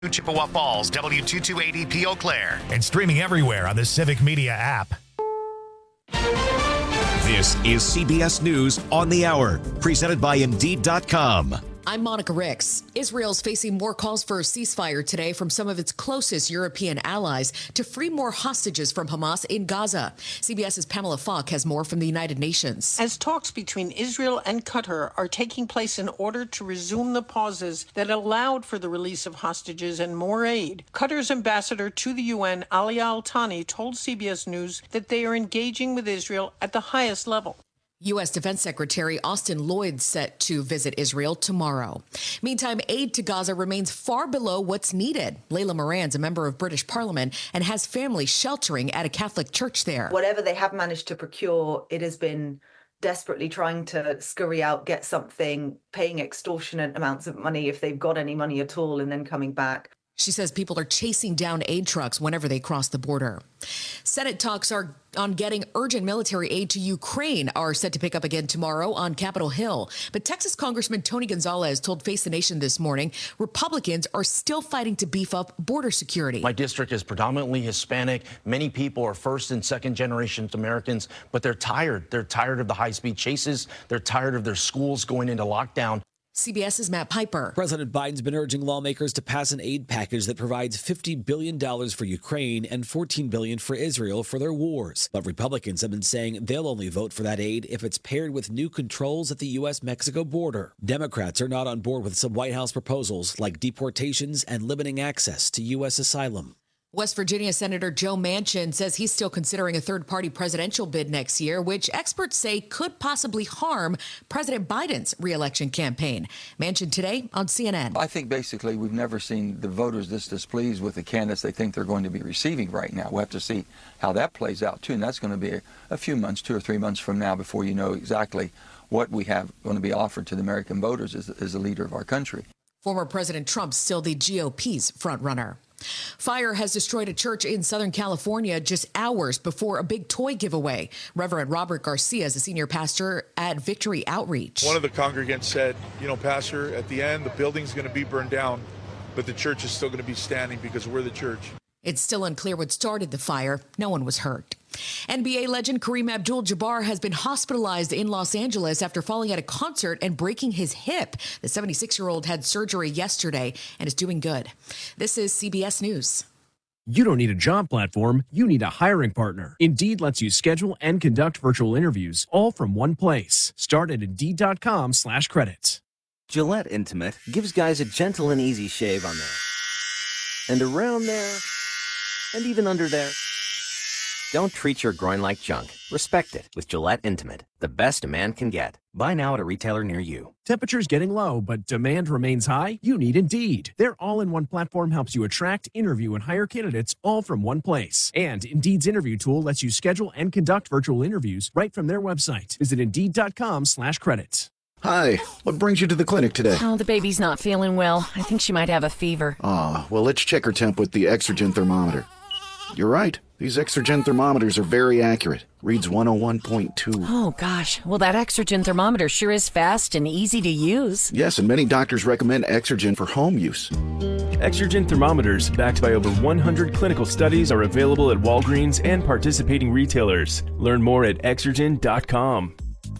Chippewa Falls, W228EP Eau Claire, and streaming everywhere on the Civic Media app. This is CBS News on the Hour, presented by Indeed.com. I'm Monica Ricks. Israel's facing more calls for a ceasefire today from some of its closest European allies to free more hostages from Hamas in Gaza. CBS's Pamela Falk has more from the United Nations. As talks between Israel and Qatar are taking place in order to resume the pauses that allowed for the release of hostages and more aid, Qatar's ambassador to the UN, Ali Al-Thani, told CBS News that they are engaging with Israel at the highest level. U.S. Defense Secretary Austin Lloyd set to visit Israel tomorrow. Meantime, aid to Gaza remains far below what's needed. Layla Moran's a member of British Parliament and has family sheltering at a Catholic church there. Whatever they have managed to procure, it has been desperately trying to scurry out, get something, paying extortionate amounts of money if they've got any money at all, and then coming back. She says people are chasing down aid trucks whenever they cross the border. Senate talks on getting urgent military aid to Ukraine are set to pick up again tomorrow on Capitol Hill. But Texas Congressman Tony Gonzalez told Face the Nation this morning Republicans are still fighting to beef up border security. My district is predominantly Hispanic. Many people are first and second generation Americans, but they're tired. They're tired of the high-speed chases. They're tired of their schools going into lockdown. CBS's Matt Piper. President Biden's been urging lawmakers to pass an aid package that provides $50 billion for Ukraine and $14 billion for Israel for their wars. But Republicans have been saying they'll only vote for that aid if it's paired with new controls at the U.S.-Mexico border. Democrats are not on board with some White House proposals like deportations and limiting access to U.S. asylum. West Virginia Senator Joe Manchin says he's still considering a third-party presidential bid next year, which experts say could possibly harm President Biden's re-election campaign. Manchin today on CNN. I think basically we've never seen the voters this displeased with the candidates they think they're going to be receiving right now. We'll have to see how that plays out, too, and that's going to be a few months, 2 or 3 months from now before you know exactly what we have going to be offered to the American voters as the leader of our country. Former President Trump's still the GOP's frontrunner. Fire has destroyed a church in Southern California just hours before a big toy giveaway. Reverend Robert Garcia is a senior pastor at Victory Outreach. One of the congregants said, Pastor, at the end, the building's going to be burned down, but the church is still going to be standing because we're the church. It's still unclear what started the fire. No one was hurt. NBA legend Kareem Abdul-Jabbar has been hospitalized in Los Angeles after falling at a concert and breaking his hip. The 76-year-old had surgery yesterday and is doing good. This is CBS News. You don't need a job platform. You need a hiring partner. Indeed lets you schedule and conduct virtual interviews all from one place. Start at Indeed.com/credits. Gillette Intimate gives guys a gentle and easy shave on there. And around there. And even under there. Don't treat your groin like junk. Respect it with Gillette Intimate, the best a man can get. Buy now at a retailer near you. Temperatures getting low, but demand remains high? You need Indeed. Their all-in-one platform helps you attract, interview, and hire candidates all from one place. And Indeed's interview tool lets you schedule and conduct virtual interviews right from their website. Visit Indeed.com/credits. Hi, what brings you to the clinic today? Oh, the baby's not feeling well. I think she might have a fever. Well, let's check her temp with the Exergen thermometer. You're right. These Exergen thermometers are very accurate. Reads 101.2. Oh, gosh. Well, that Exergen thermometer sure is fast and easy to use. Yes, and many doctors recommend Exergen for home use. Exergen thermometers, backed by over 100 clinical studies, are available at Walgreens and participating retailers. Learn more at Exergen.com.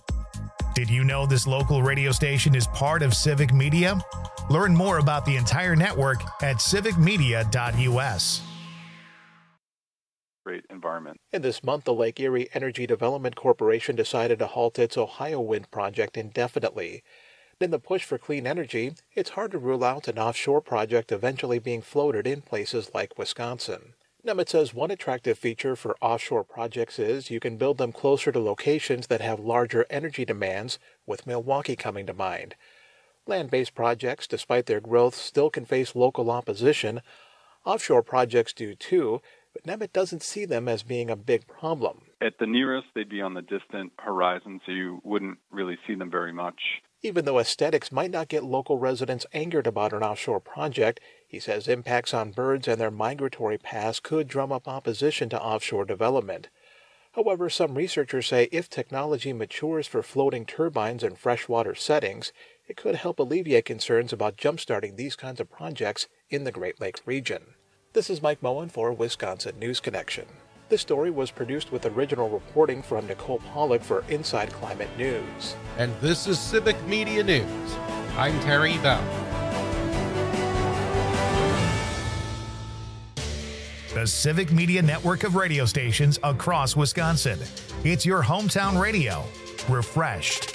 Did you know this local radio station is part of Civic Media? Learn more about the entire network at civicmedia.us. Great environment. And this month, the Lake Erie Energy Development Corporation decided to halt its Ohio wind project indefinitely. In the push for clean energy, it's hard to rule out an offshore project eventually being floated in places like Wisconsin. Nemet says one attractive feature for offshore projects is you can build them closer to locations that have larger energy demands, with Milwaukee coming to mind. Land-based projects, despite their growth, still can face local opposition. Offshore projects do too, but Nemet doesn't see them as being a big problem. At the nearest, they'd be on the distant horizon, so you wouldn't really see them very much. Even though aesthetics might not get local residents angered about an offshore project, he says impacts on birds and their migratory paths could drum up opposition to offshore development. However, some researchers say if technology matures for floating turbines in freshwater settings, It could help alleviate concerns about jump-starting these kinds of projects in the Great Lakes region. This is Mike Moen for Wisconsin News Connection. This story was produced with original reporting from Nicole Pollock for Inside Climate News. And this is Civic Media News. I'm Terry Bell. The Civic Media network of radio stations across Wisconsin. It's your hometown radio, refreshed.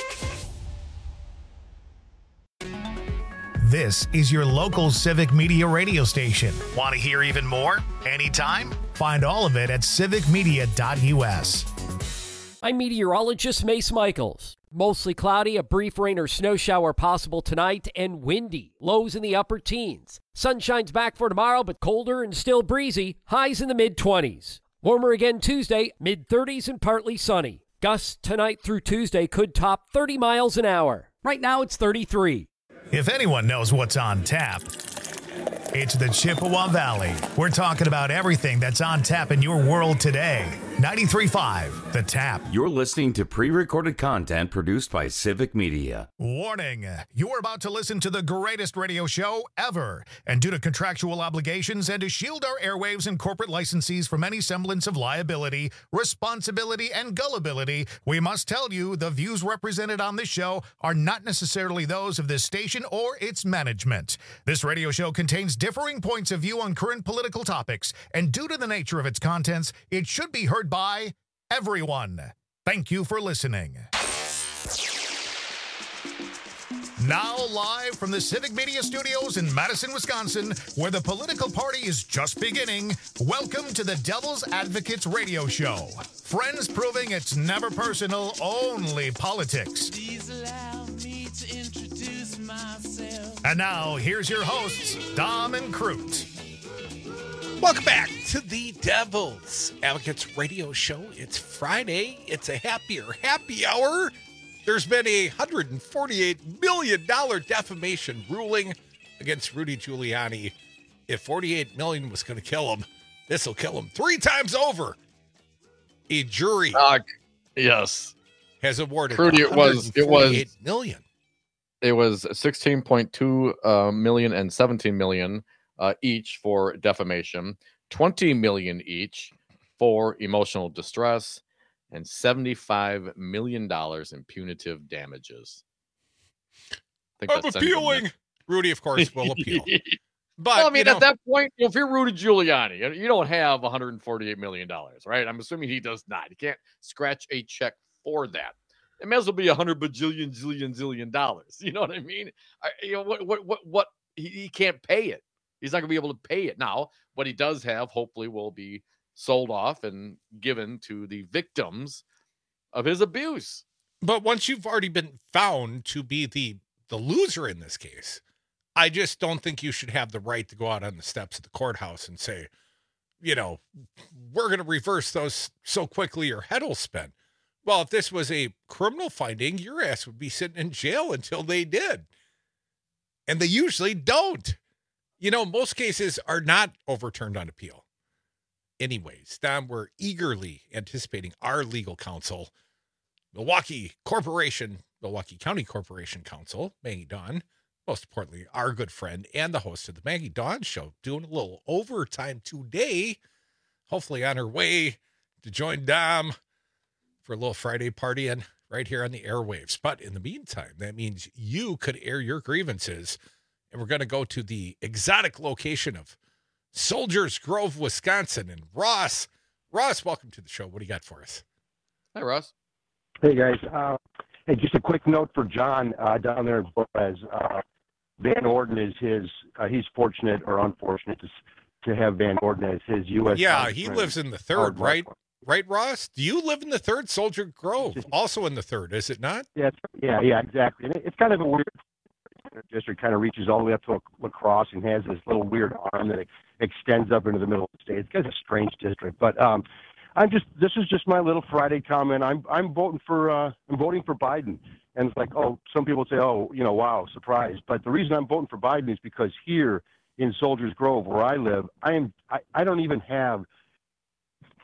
This is your local Civic Media radio station. Want to hear even more? Anytime? Find all of it at civicmedia.us. I'm meteorologist Mace Michaels. Mostly cloudy, a brief rain or snow shower possible tonight, and windy. Lows in the upper teens. Sunshine's back for tomorrow, but colder and still breezy. Highs in the mid-20s. Warmer again Tuesday, mid-30s and partly sunny. Gusts tonight through Tuesday could top 30 miles an hour. Right now it's 33. If anyone knows what's on tap, it's the Chippewa Valley. We're talking about everything that's on tap in your world today. 93.5, The Tap. You're listening to pre-recorded content produced by Civic Media. Warning, you're about to listen to the greatest radio show ever. And due to contractual obligations and to shield our airwaves and corporate licensees from any semblance of liability, responsibility, and gullibility, we must tell you the views represented on this show are not necessarily those of this station or its management. This radio show contains differing points of view on current political topics, and due to the nature of its contents, it should be heard by everyone. Thank you for listening. Now live from the Civic Media Studios in Madison, Wisconsin, where the political party is just beginning, welcome to the Devil's Advocates Radio Show. Friends proving it's never personal, only politics. Please allow me to introduce myself. And now, here's your hosts, Dom and Crute. Welcome back to the Devil's Advocates Radio Show. It's Friday. It's a happy hour. There's been a $148 million defamation ruling against Rudy Giuliani. If $48 million was going to kill him, this will kill him 3 times over. A jury, yes, has awarded $148 million. It was 16.2 million and 17 million. Each for defamation, 20 million each for emotional distress, and $75 million in punitive damages. I'm appealing. Rudy, of course, will appeal. But well, I mean, at that point, if you're Rudy Giuliani, you don't have $148 million, right? I'm assuming he does not. He can't scratch a check for that. It may as well be $100 bajillion, zillion dollars. You know what I mean? What? He can't pay it. He's not going to be able to pay it. Now, what he does have, hopefully, will be sold off and given to the victims of his abuse. But once you've already been found to be the loser in this case, I just don't think you should have the right to go out on the steps of the courthouse and say, we're going to reverse those so quickly your head will spin. Well, if this was a criminal finding, your ass would be sitting in jail until they did. And they usually don't. Most cases are not overturned on appeal. Anyways, Dom, we're eagerly anticipating our legal counsel, Milwaukee County Corporation Counsel, Maggie Dawn, most importantly, our good friend and the host of the Maggie Dawn Show, doing a little overtime today, hopefully on her way to join Dom for a little Friday partying right here on the airwaves. But in the meantime, that means you could air your grievances. And we're going to go to the exotic location of Soldiers Grove, Wisconsin. And Ross, welcome to the show. What do you got for us? Hi, Ross. Hey, guys. Hey, just a quick note for John down there in Flores. Van Orden is he's fortunate or unfortunate to have Van Orden as his U.S. Yeah, he lives in the 3rd, right? Right, Ross? Do you live in the 3rd? Soldier Grove, also in the 3rd, is it not? Yeah, exactly. And it's kind of a weird district, kind of reaches all the way up to La Crosse and has this little weird arm that extends up into the middle of the state. It's kind of a strange district, but this is just my little Friday comment. I'm voting for Biden, and it's like, some people say, wow, surprise. But the reason I'm voting for Biden is because here in Soldiers Grove, where I live, I don't even have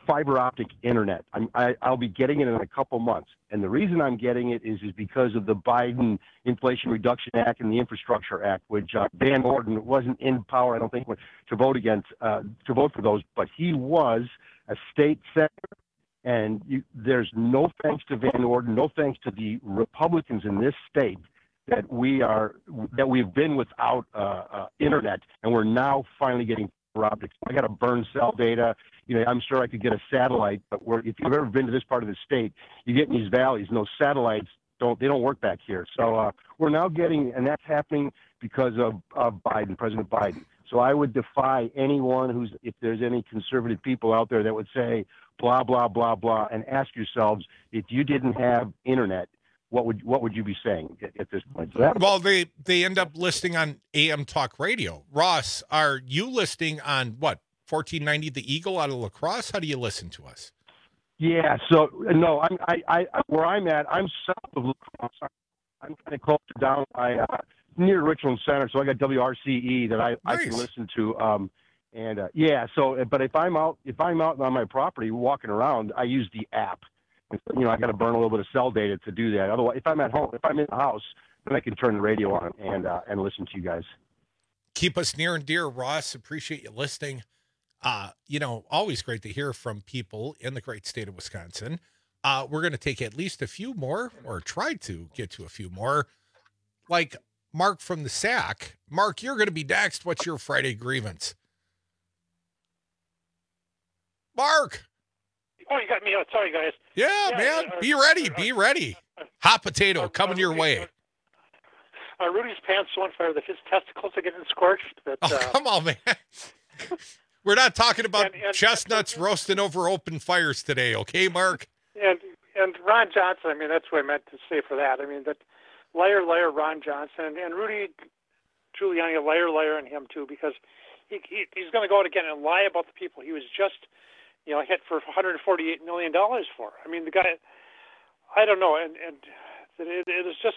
fiber optic internet. I'll be getting it in a couple months. And the reason I'm getting it is because of the Biden Inflation Reduction Act and the Infrastructure Act, which Van Orden wasn't in power, I don't think, to vote for those, but he was a state senator. And there's no thanks to Van Orden, no thanks to the Republicans in this state that we've been without internet, and we're now finally getting fiber optics. I got to burn cell data. I'm sure I could get a satellite, but if you've ever been to this part of the state, you get in these valleys, and those satellites don't work back here. So we're now getting, and that's happening because of Biden, President Biden. So I would defy anyone if there's any conservative people out there that would say blah blah blah blah, and ask yourselves, if you didn't have internet, what would you be saying at this point? Well, they end up listing on AM Talk Radio. Ross, are you listening on what, 1490 The Eagle out of La Crosse? How do you listen to us? Yeah, so no, I where I'm at, I'm south of La Crosse. I'm kind of close to down by near Richland Center, so I got WRCE that I can listen to. But if I'm out on my property walking around, I use the app. I got to burn a little bit of cell data to do that. Otherwise, if I'm at home, if I'm in the house, then I can turn the radio on and listen to you guys. Keep us near and dear, Ross. Appreciate you listening. Always great to hear from people in the great state of Wisconsin. We're going to take at least a few more, or try to get to a few more, like Mark from the Sack. Mark, you're going to be next. What's your Friday grievance? Mark. Oh, you got me. Oh, sorry, guys. Yeah, man. Be ready. Be ready. Hot potato coming your way. Rudy's pants so on fire that his testicles are getting scorched. Come on, man. We're not talking about chestnuts roasting over open fires today, okay, Mark? And Ron Johnson, that's what I meant to say for that. That liar, Ron Johnson, and Rudy Giuliani, liar on him, too, because he's going to go out again and lie about the people he was just hit for $148 million for. The guy, I don't know, and it is just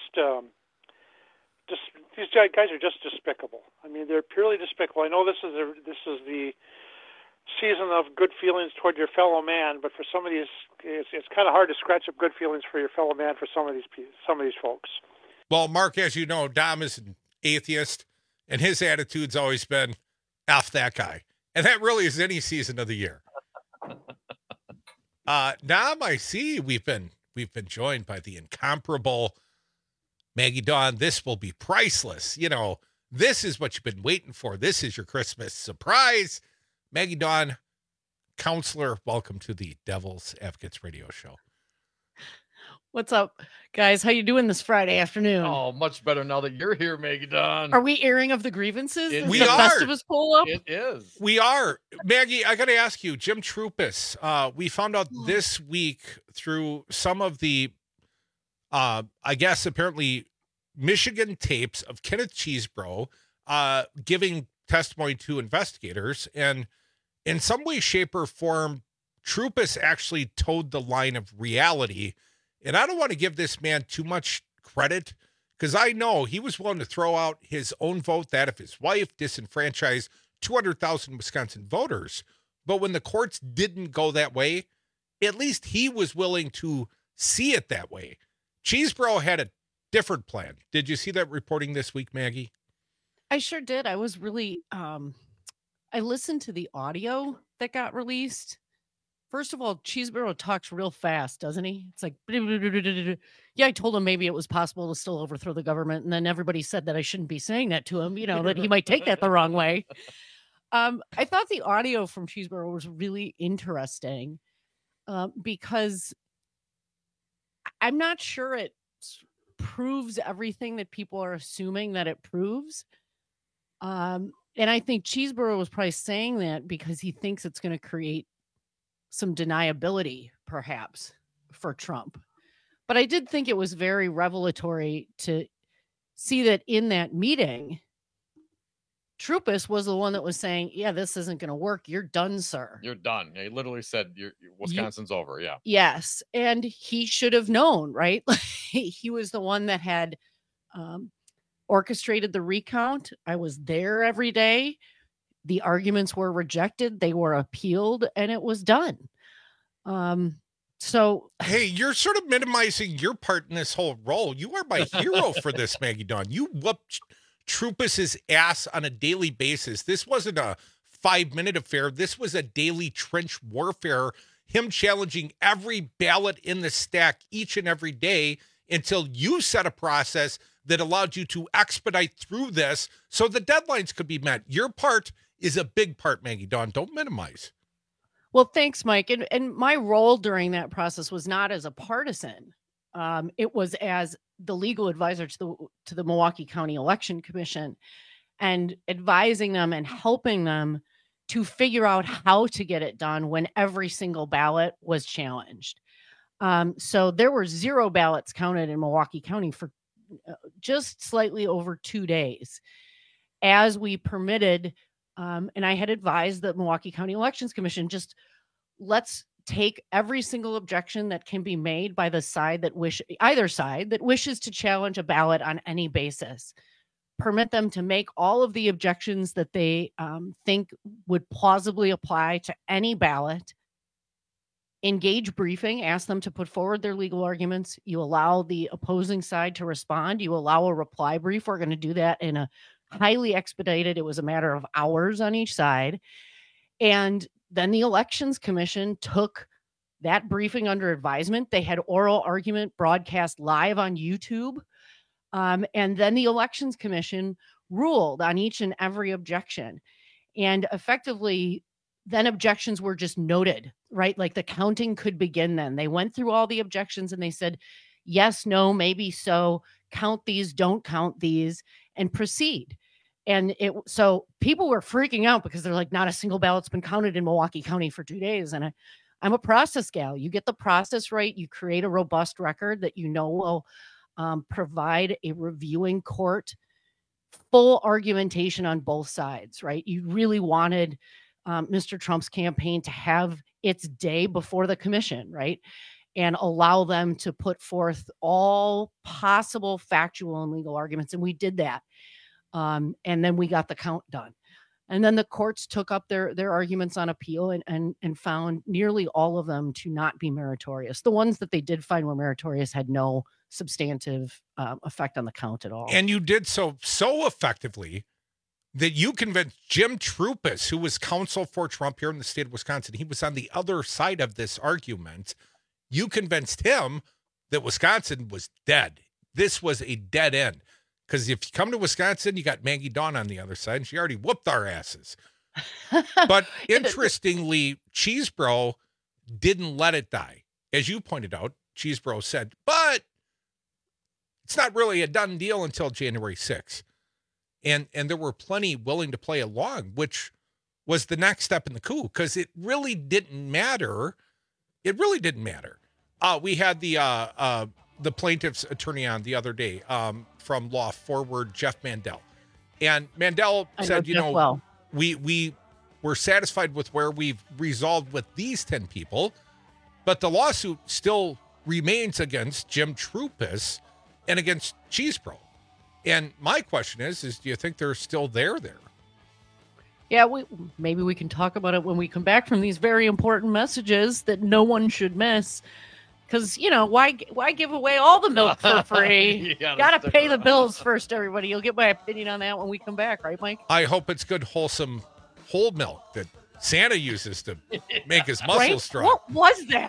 these guys are just despicable. They're purely despicable. I know this is the season of good feelings toward your fellow man, but for some of these, it's kind of hard to scratch up good feelings for your fellow man for some of these folks. Well, Mark, as you know, Dom is an atheist, and his attitude's always been F that guy, and that really is any season of the year. Dom, I see we've been joined by the incomparable Maggie Dawn. This will be priceless. This is what you've been waiting for. This is your Christmas surprise. Maggie Dawn, counselor, welcome to the Devil's Advocates Radio Show. What's up, guys? How you doing this Friday afternoon? Oh, much better now that you're here, Maggie Dawn. Are we airing of the grievances? We are. Festivus pull up? It is. We are. Maggie, I got to ask you, Jim Troupis, we found out this week through some of the, I guess, apparently Michigan tapes of Kenneth Chesebro giving testimony to investigators. And in some way, shape, or form, Troupis actually towed the line of reality. And I don't want to give this man too much credit, because I know he was willing to throw out his own vote, that of his wife, disenfranchise 200,000 Wisconsin voters. But when the courts didn't go that way, at least he was willing to see it that way. Chesebro had a different plan. Did you see that reporting this week, Maggie? I sure did. I was really, I listened to the audio that got released. First of all, Chesebro talks real fast, doesn't he? It's like, yeah, I told him maybe it was possible to still overthrow the government. And then everybody said that I shouldn't be saying that to him, that he might take that the wrong way. I thought the audio from Chesebro was really interesting because I'm not sure it proves everything that people are assuming that it proves. And I think Chesebro was probably saying that because he thinks it's going to create some deniability, perhaps, for Trump. But I did think it was very revelatory to see that in that meeting, Troupis was the one that was saying, yeah, this isn't going to work. You're done, sir. You're done. Yeah, he literally said, Wisconsin's over. Yeah. Yes. And he should have known, right? He was the one that had orchestrated the recount. I was there every day. The arguments were rejected. They were appealed, and it was done. So hey, you're sort of minimizing your part in this whole role. You are my hero for this, Maggie Dawn. You whooped Troupas's ass on a daily basis. This wasn't a 5-minute affair. This was a daily trench warfare, him challenging every ballot in the stack each and every day until you set a process that allowed you to expedite through this so the deadlines could be met. Your part is a big part, Maggie Dawn. Don't minimize. Well, thanks, Mike. And my role during that process was not as a partisan. It was as the legal advisor to the Milwaukee County Election Commission, and advising them and helping them to figure out how to get it done when every single ballot was challenged. So there were 0 ballots counted in Milwaukee County for just slightly over 2 days, as we permitted. And I had advised the Milwaukee County Elections Commission, just let's take every single objection that can be made by the side that either side that wishes to challenge a ballot on any basis. Permit them to make all of the objections that they think would plausibly apply to any ballot. Engage briefing, ask them to put forward their legal arguments. You allow the opposing side to respond. You allow a reply brief. We're going to do that in a highly expedited. It was a matter of hours on each side. And then the Elections Commission took that briefing under advisement. They had oral argument broadcast live on YouTube. And then the Elections Commission ruled on each and every objection. And effectively, then objections were just noted, right? Like the counting could begin then. They went through all the objections and they said, yes, no, maybe so, count these, don't count these, and proceed. And so people were freaking out because they're like, not a single ballot's been counted in Milwaukee County for 2 days. And I'm a process gal. You get the process right. You create a robust record that you know will provide a reviewing court full argumentation on both sides, right? You really wanted Mr. Trump's campaign to have its day before the commission, right? And allow them to put forth all possible factual and legal arguments. And we did that. And then we got the count done. And then the courts took up their arguments on appeal and found nearly all of them to not be meritorious. The ones that they did find were meritorious had no substantive effect on the count at all. And you did so effectively that you convinced Jim Troupas, who was counsel for Trump here in the state of Wisconsin. He was on the other side of this argument. You convinced him that Wisconsin was dead. This was a dead end. Because if you come to Wisconsin, you got Maggie Dawn on the other side, and she already whooped our asses. But interestingly, Cheesebro didn't let it die. As you pointed out, Cheesebro said, but it's not really a done deal until January 6th. And there were plenty willing to play along, which was the next step in the coup, because it really didn't matter. It really didn't matter. We had the plaintiff's attorney on the other day from Law Forward, Jeff Mandel. And Mandel said, we were satisfied with where we've resolved with these 10 people, but the lawsuit still remains against Jim Troupas and against Cheesebro. And my question is do you think they're still there? Yeah, maybe we can talk about it when we come back from these very important messages that no one should miss. Because, why give away all the milk for free? You gotta pay the bills first, everybody. You'll get my opinion on that when we come back, right, Mike? I hope it's good, wholesome, whole milk that Santa uses to make his muscles strong. What was that?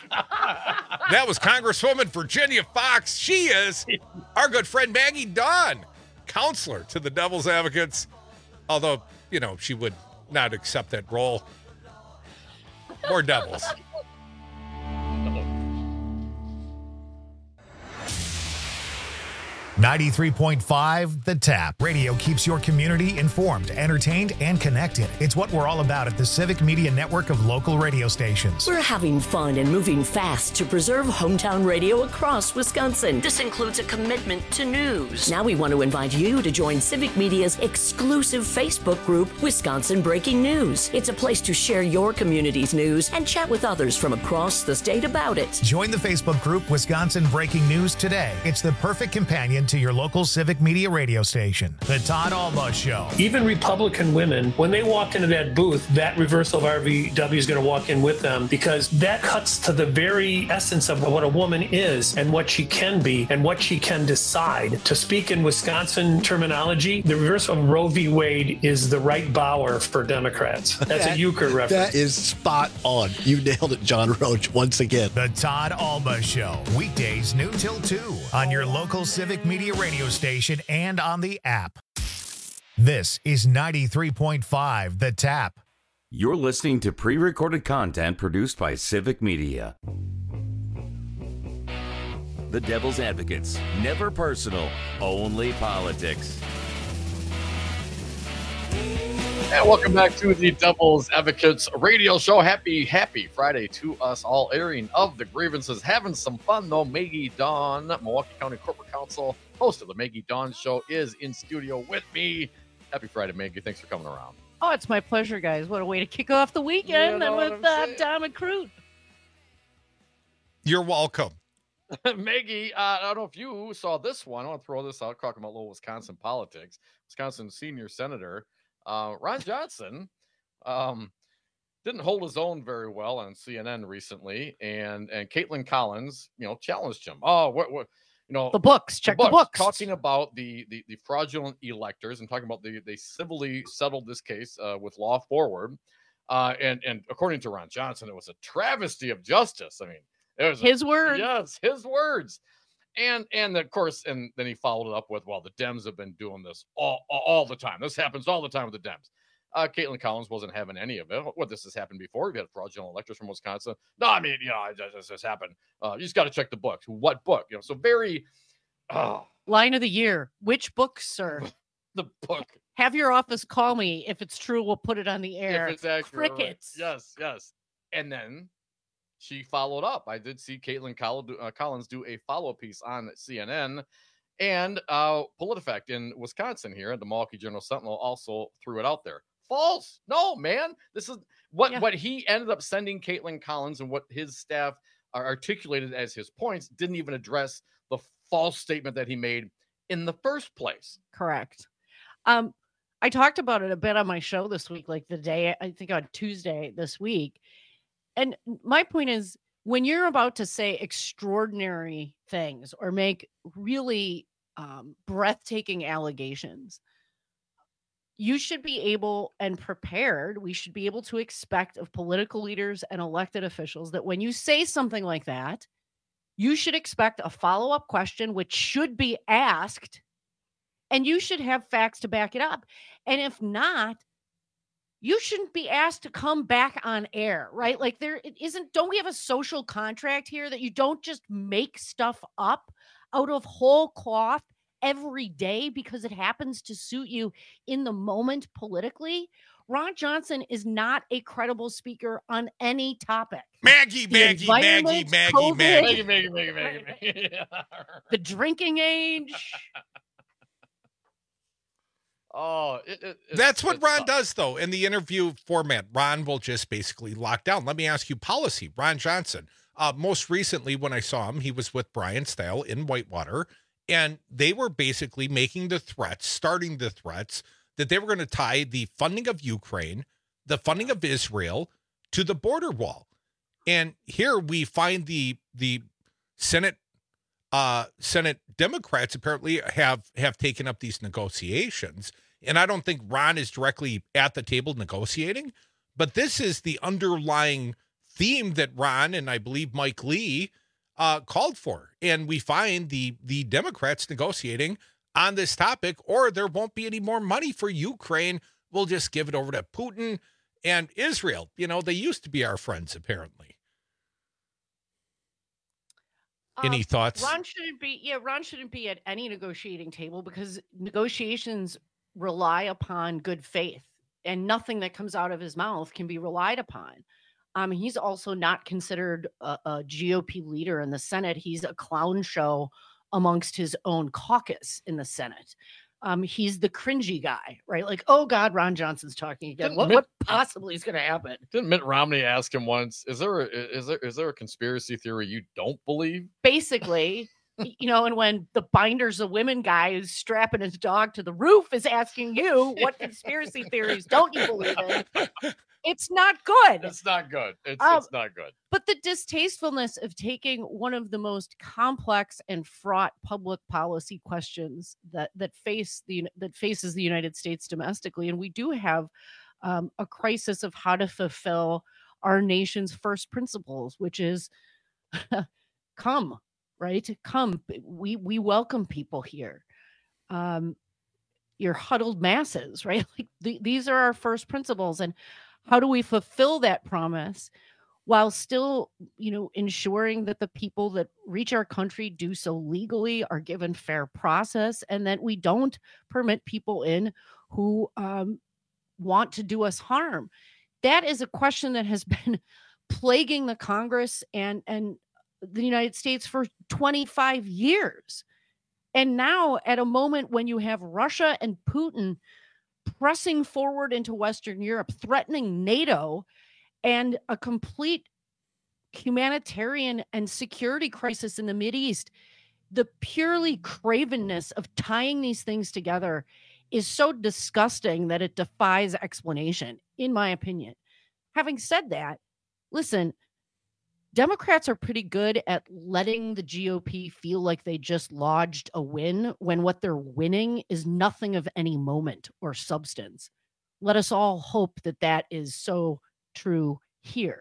That was Congresswoman Virginia Fox. She is our good friend Maggie Dawn, counselor to the Devil's Advocates. Although, she would not accept that role. More devils. .5 The Tap. Radio keeps your community informed, entertained, and connected. It's what we're all about at the Civic Media Network of local radio stations. We're having fun and moving fast to preserve hometown radio across Wisconsin. This includes a commitment to news. Now we want to invite you to join Civic Media's exclusive Facebook group, Wisconsin Breaking News. It's a place to share your community's news and chat with others from across the state about it. Join the Facebook group, Wisconsin Breaking News, today. It's the perfect companion into your local civic media radio station. The Todd Alba Show. Even Republican women, when they walk into that booth, that reversal of RVW is going to walk in with them, because that cuts to the very essence of what a woman is and what she can be and what she can decide. To speak in Wisconsin terminology, the reversal of Roe v. Wade is the right bower for Democrats. That's a euchre reference. That is spot on. You nailed it, John Roach, once again. The Todd Alba Show. Weekdays noon till 2 on your local civic media radio station and on the app. This is 93.5 The Tap. You're listening to pre-recorded content produced by Civic Media. The Devil's Advocates. Never personal, only politics. And welcome back to the Devil's Advocates radio show. Happy Friday to us all. Airing of the grievances. Having some fun, though. Maggie Dawn, Milwaukee County Corporate Counsel, host of the Maggie Dawn Show, is in studio with me. Happy Friday, Maggie. Thanks for coming around. Oh, it's my pleasure, guys. What a way to kick off the weekend. I'm with Dom and Crute. You're welcome. Maggie, I don't know if you saw this one. I want to throw this out, talking about little Wisconsin politics. Wisconsin senior senator Ron Johnson didn't hold his own very well on CNN recently, and Caitlin Collins, challenged him. Oh, what the books, check the books. Talking about the fraudulent electors and talking about they civilly settled this case with Law Forward. And according to Ron Johnson, it was a travesty of justice. I mean, it was his words. Yes, his words. And of course, and then he followed it up with, well, the Dems have been doing this all the time. This happens all the time with the Dems. Caitlin Collins wasn't having any of it. What, this has happened before? We've had fraudulent electors from Wisconsin. No, I mean, this has happened. You just got to check the books. What book? So very line of the year. Which book, sir? The book. Have your office call me. If it's true, we'll put it on the air. If it's accurate. Crickets. Right. Yes. And then she followed up. I did see Caitlin Collins do a follow-up piece on CNN, and PolitiFact in Wisconsin here at the Milwaukee Journal Sentinel also threw it out there. False. No, man. This is what he ended up sending Caitlin Collins, and what his staff articulated as his points didn't even address the false statement that he made in the first place. Correct. I talked about it a bit on my show this week, like the day, I think on Tuesday this week. And my point is, when you're about to say extraordinary things or make really breathtaking allegations, you should be able and prepared. We should be able to expect of political leaders and elected officials that when you say something like that, you should expect a follow-up question, which should be asked, and you should have facts to back it up. And if not, you shouldn't be asked to come back on air, right? Like don't we have a social contract here that you don't just make stuff up out of whole cloth every day because it happens to suit you in the moment politically? Ron Johnson is not a credible speaker on any topic. Maggie. The drinking age. Oh, that's what Ron does, though. In the interview format, Ron will just basically lock down. Let me ask you policy. Ron Johnson. Most recently, when I saw him, he was with Brian Style in Whitewater, and they were basically starting the threats that they were going to tie the funding of Ukraine, the funding of Israel, to the border wall. And here we find the Senate Democrats apparently have taken up these negotiations. And I don't think Ron is directly at the table negotiating, but this is the underlying theme that Ron and I believe Mike Lee called for. And we find the Democrats negotiating on this topic, or there won't be any more money for Ukraine. We'll just give it over to Putin and Israel. They used to be our friends, apparently. Any thoughts? Ron shouldn't be at any negotiating table because negotiations rely upon good faith, and nothing that comes out of his mouth can be relied upon. He's also not considered a GOP leader in the Senate. He's a clown show amongst his own caucus in the Senate. He's the cringy guy, right? Like, oh God, Ron Johnson's talking again. What possibly is going to happen? Didn't Mitt Romney ask him once, is there a conspiracy theory you don't believe? Basically, And when the Binders of Women guy is strapping his dog to the roof is asking you, what conspiracy theories don't you believe in? It's not good. It's not good. It's not good. But the distastefulness of taking one of the most complex and fraught public policy questions that faces the United States domestically, and we do have a crisis of how to fulfill our nation's first principles, which is come, right? Come. We welcome people here. Your huddled masses, right? Like these are our first principles, and how do we fulfill that promise while still, ensuring that the people that reach our country do so legally, are given fair process, and that we don't permit people in who want to do us harm? That is a question that has been plaguing the Congress and the United States for 25 years. And now, at a moment when you have Russia and Putin pressing forward into Western Europe, threatening NATO, and a complete humanitarian and security crisis in the Mideast, the purely cravenness of tying these things together is so disgusting that it defies explanation, in my opinion. Having said that, listen, Democrats are pretty good at letting the GOP feel like they just lodged a win when what they're winning is nothing of any moment or substance. Let us all hope that that is so true here.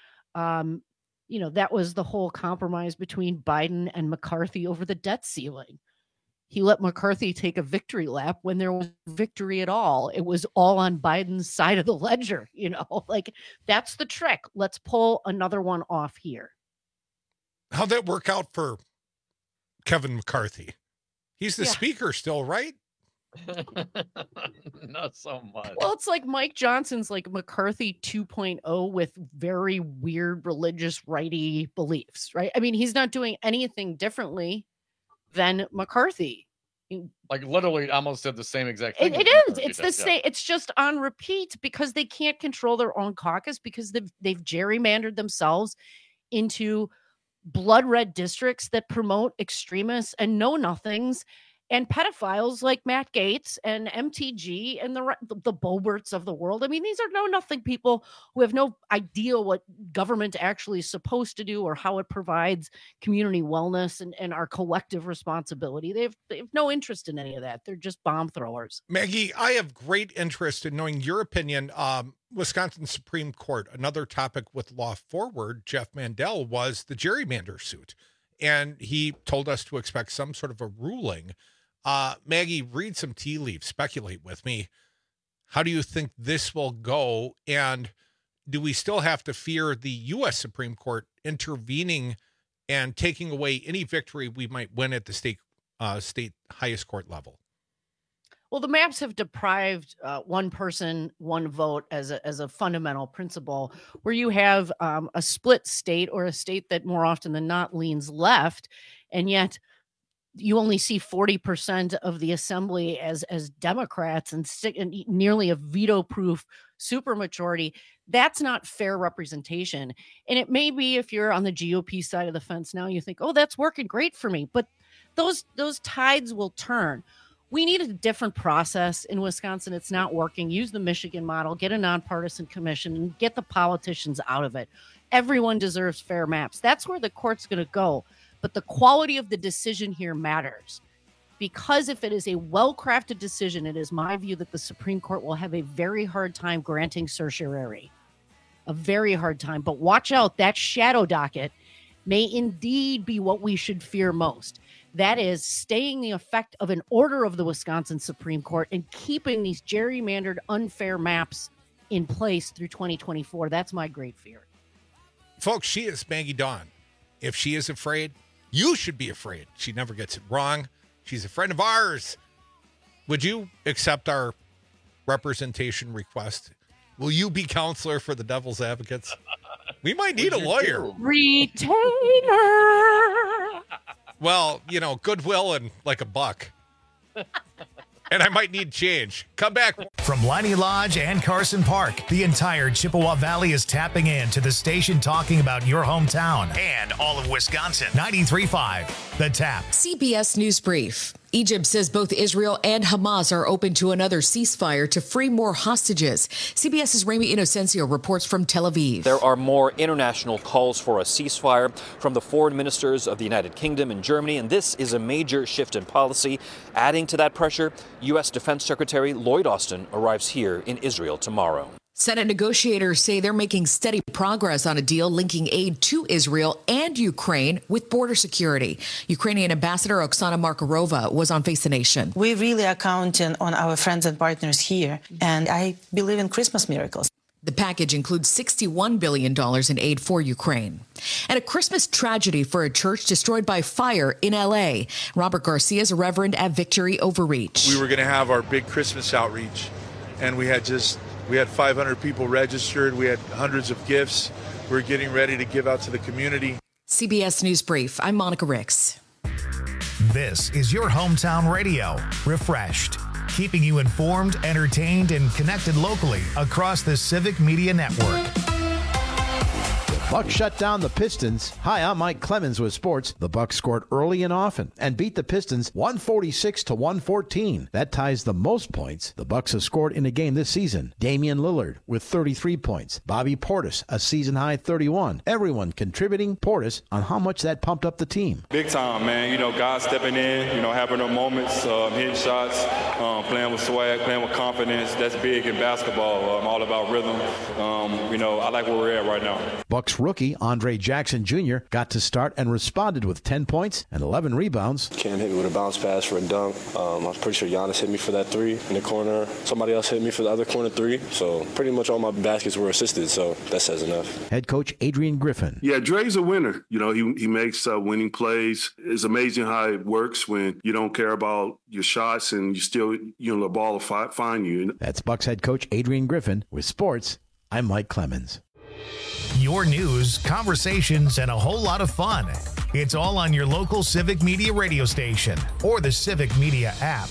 That was the whole compromise between Biden and McCarthy over the debt ceiling. He let McCarthy take a victory lap when there was victory at all. It was all on Biden's side of the ledger, like that's the trick. Let's pull another one off here. How'd that work out for Kevin McCarthy? He's the speaker still, right? Not so much. Well, it's like Mike Johnson's like McCarthy 2.0 with very weird religious righty beliefs, right? I mean, he's not doing anything differently than McCarthy. Like literally almost did the same exact thing. It is. It's the same. It's just on repeat because they can't control their own caucus because they've gerrymandered themselves into blood red districts that promote extremists and know-nothings and pedophiles like Matt Gaetz and MTG and the Boeberts of the world. I mean, these are know-nothing people who have no idea what government actually is supposed to do or how it provides community wellness and our collective responsibility. They have no interest in any of that. They're just bomb throwers. Maggie, I have great interest in knowing your opinion. Wisconsin Supreme Court, another topic with Law Forward, Jeff Mandel, was the gerrymander suit. And he told us to expect some sort of a ruling. Maggie, read some tea leaves, speculate with me. How do you think this will go? And do we still have to fear the U.S. Supreme Court intervening and taking away any victory we might win at the state highest court level? Well, the maps have deprived one person, one vote as a fundamental principle, where you have a split state or a state that more often than not leans left, and yet you only see 40% of the assembly as Democrats and nearly a veto-proof supermajority. That's not fair representation. And it may be if you're on the GOP side of the fence now, you think, oh, that's working great for me. But those tides will turn. We need a different process in Wisconsin. It's not working. Use the Michigan model, get a nonpartisan commission, and get the politicians out of it. Everyone deserves fair maps. That's where the court's going to go. But the quality of the decision here matters. Because if it is a well-crafted decision, it is my view that the Supreme Court will have a very hard time granting certiorari. A very hard time. But watch out, that shadow docket may indeed be what we should fear most. That is staying the effect of an order of the Wisconsin Supreme Court and keeping these gerrymandered, unfair maps in place through 2024. That's my great fear. Folks, she is Maggie Dawn. If she is afraid, you should be afraid. She never gets it wrong. She's a friend of ours. Would you accept our representation request? Will you be counselor for the Devil's Advocates? We might need a lawyer. Retainer. Well, Goodwill and like $1. and I might need change. Come back. From Liney Lodge and Carson Park, the entire Chippewa Valley is tapping in to the station talking about your hometown and all of Wisconsin. 93.5, The Tap. CBS News Brief. Egypt says both Israel and Hamas are open to another ceasefire to free more hostages. CBS's Ramy Inocencio reports from Tel Aviv. There are more international calls for a ceasefire from the foreign ministers of the United Kingdom and Germany, and this is a major shift in policy. Adding to that pressure, U.S. Defense Secretary Lloyd Austin arrives here in Israel tomorrow. Senate negotiators say they're making steady progress on a deal linking aid to Israel and Ukraine with border security. Ukrainian Ambassador Oksana Markarova was on Face the Nation. We really are counting on our friends and partners here, and I believe in Christmas miracles. The package includes $61 billion in aid for Ukraine. And a Christmas tragedy for a church destroyed by fire in L.A. Robert Garcia is a reverend at Victory Overreach. We were going to have our big Christmas outreach, and we had 500 people registered. We had hundreds of gifts. We're getting ready to give out to the community. CBS News Brief. I'm Monica Ricks. This is your hometown radio, refreshed, keeping you informed, entertained, and connected locally across the Civic Media Network. Bucks shut down the Pistons. Hi, I'm Mike Clemens with sports. The Bucks scored early and often and beat the Pistons 146-114. That ties the most points the Bucks have scored in a game this season. Damian Lillard with 33 points. Bobby Portis, a season-high 31. Everyone contributing. Portis on how much that pumped up the team. Big time, man. You know, guys stepping in, having their moments, hitting shots, playing with swag, playing with confidence. That's big in basketball. All about rhythm. I like where we're at right now. Bucks rookie Andre Jackson Jr. got to start and responded with 10 points and 11 rebounds. Cam hit me with a bounce pass for a dunk. I was pretty sure Giannis hit me for that three in the corner. Somebody else hit me for the other corner three. So pretty much all my baskets were assisted, so that says enough. Head coach Adrian Griffin. Yeah, Dre's a winner. He makes winning plays. It's amazing how it works when you don't care about your shots and you still, the ball will find you. That's Bucks head coach Adrian Griffin. With sports, I'm Mike Clemens. Your news, conversations, and a whole lot of fun. It's all on your local Civic Media radio station or the Civic Media app.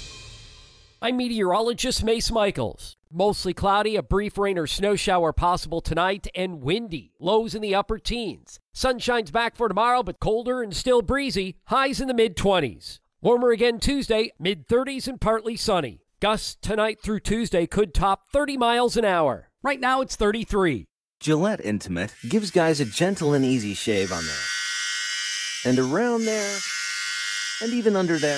I'm meteorologist Mace Michaels. Mostly cloudy, a brief rain or snow shower possible tonight, and windy. Lows in the upper teens. Sunshine's back for tomorrow, but colder and still breezy. Highs in the mid-20s. Warmer again Tuesday, mid-30s and partly sunny. Gusts tonight through Tuesday could top 30 miles an hour. Right now it's 33. Gillette Intimate gives guys a gentle and easy shave on there. And around there, and even under there.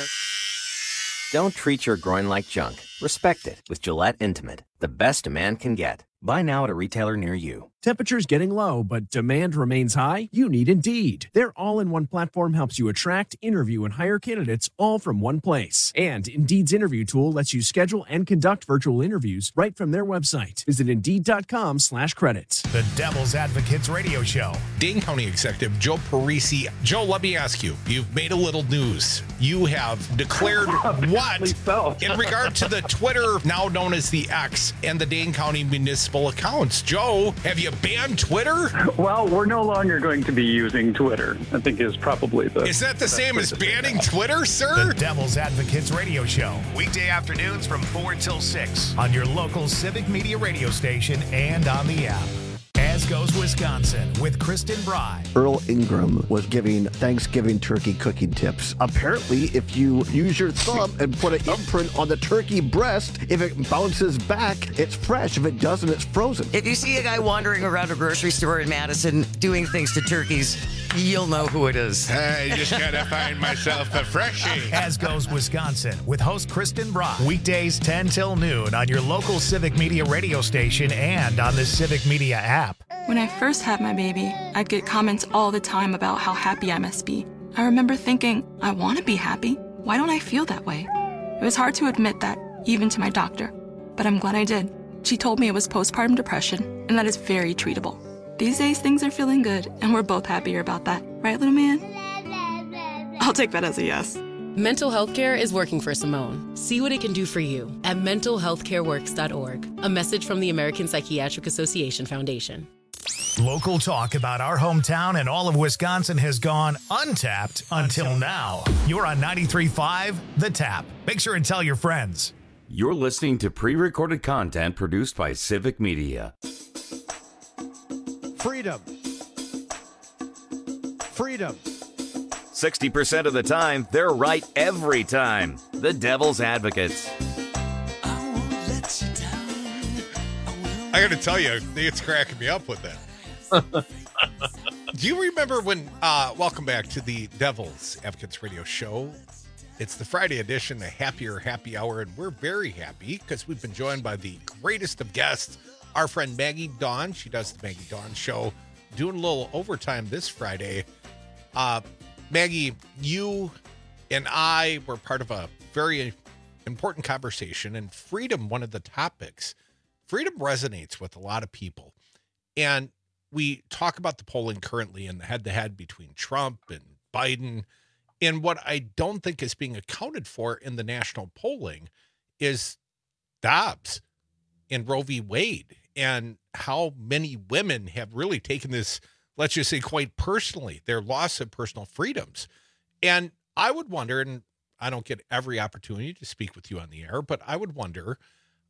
Don't treat your groin like junk. Respect it with Gillette Intimate, the best a man can get. Buy now at a retailer near you. Temperatures getting low, but demand remains high? You need Indeed. Their all-in-one platform helps you attract, interview, and hire candidates all from one place. And Indeed's interview tool lets you schedule and conduct virtual interviews right from their website. Visit Indeed.com/credits. The Devil's Advocates Radio Show. Dane County Executive Joe Parisi. Joe, let me ask you. You've made a little news. You have declared what in regard to the Twitter, now known as the X, and the Dane County municipal accounts. Joe, have you banned Twitter? Well, we're no longer going to be using Twitter, I think is probably the... Is that the same as banning Twitter, sir? The Devil's Advocates Radio Show. Weekday afternoons from 4 till 6 on your local Civic Media radio station and on the app. As Goes Wisconsin with Kristen Bry. Earl Ingram was giving Thanksgiving turkey cooking tips. Apparently, if you use your thumb and put an imprint on the turkey breast, if it bounces back, it's fresh. If it doesn't, it's frozen. If you see a guy wandering around a grocery store in Madison doing things to turkeys, you'll know who it is. I just gotta find myself a freshie. As Goes Wisconsin with host Kristen Bry. Weekdays 10 till noon on your local Civic Media radio station and on the Civic Media app. When I first had my baby, I'd get comments all the time about how happy I must be. I remember thinking, I want to be happy. Why don't I feel that way? It was hard to admit that, even to my doctor. But I'm glad I did. She told me it was postpartum depression, and that is very treatable. These days, things are feeling good, and we're both happier about that. Right, little man? I'll take that as a yes. Mental health care is working for Simone. See what it can do for you at mentalhealthcareworks.org. A message from the American Psychiatric Association Foundation. Local talk about our hometown and all of Wisconsin has gone untapped until now. You're on 93.5 The Tap. Make sure and tell your friends. You're listening to pre-recorded content produced by Civic Media. Freedom. Freedom. 60% of the time, they're right every time. The Devil's Advocates. I got to tell you, it's cracking me up with that. Do you remember when, welcome back to the Devil's Advocates radio show. It's the Friday edition, the Happier Happy Hour, and we're very happy because we've been joined by the greatest of guests, our friend Maggie Dawn. She does the Maggie Dawn Show, doing a little overtime this Friday. Maggie, you and I were part of a very important conversation, and freedom, one of the topics. Freedom resonates with a lot of people. And we talk about the polling currently and the head-to-head between Trump and Biden. And what I don't think is being accounted for in the national polling is Dobbs and Roe v. Wade and how many women have really taken this, let's just say, quite personally, their loss of personal freedoms. And I would wonder, and I don't get every opportunity to speak with you on the air, but I would wonder,